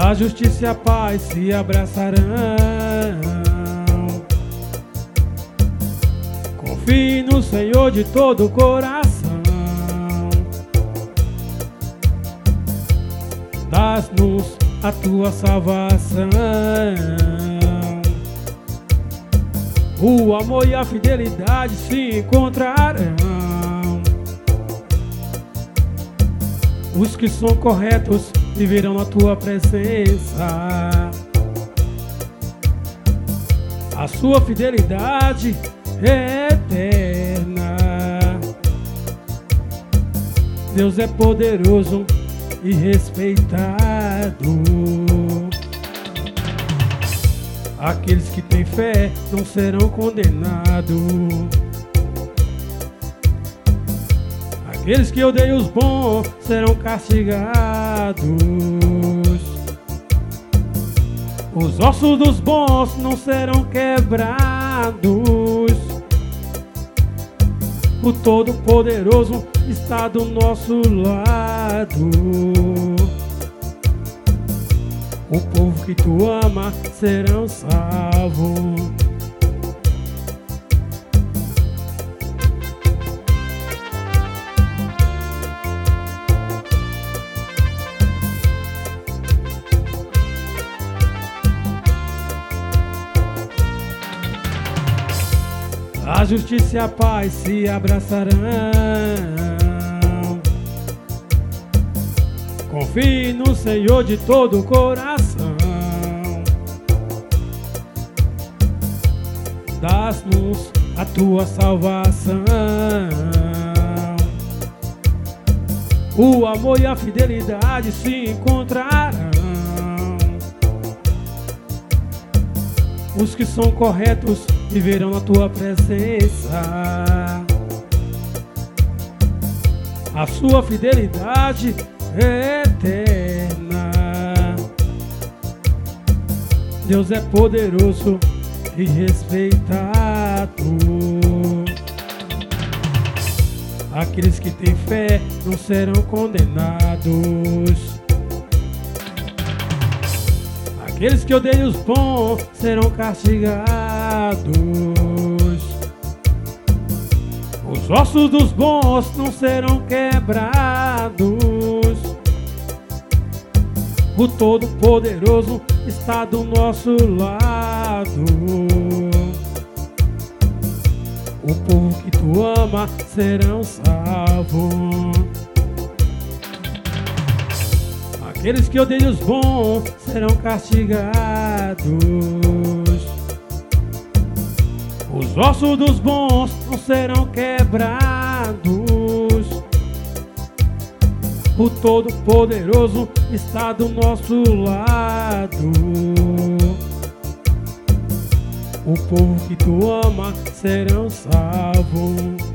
A justiça e a paz se abraçarão. Confie no Senhor de todo o coração. Dás-nos a tua salvação. O amor e a fidelidade se encontrarão. Os que são corretos viverão na tua presença. A sua fidelidade é eterna. Deus é poderoso e respeitado. Aqueles que têm fé não serão condenados. Aqueles que odeiam os bons serão castigados. Os ossos dos bons não serão quebrados. O Todo-Poderoso está do nosso lado. O povo que tu ama serão salvos. A justiça e a paz se abraçarão. Confie no Senhor de todo o coração. Dás-nos a tua salvação. O amor e a fidelidade se encontrarão. Os que são corretos viverão na tua presença. A sua fidelidade é eterna. Deus é poderoso e respeitado. Aqueles que têm fé não serão condenados. Aqueles que odeiam os bons serão castigados. Os ossos dos bons não serão quebrados. O Todo-Poderoso está do nosso lado. O povo que tu ama serão salvos. Aqueles que odeiam os bons serão castigados. Os ossos dos bons não serão quebrados. O Todo-Poderoso está do nosso lado. O povo que tu ama serão salvos.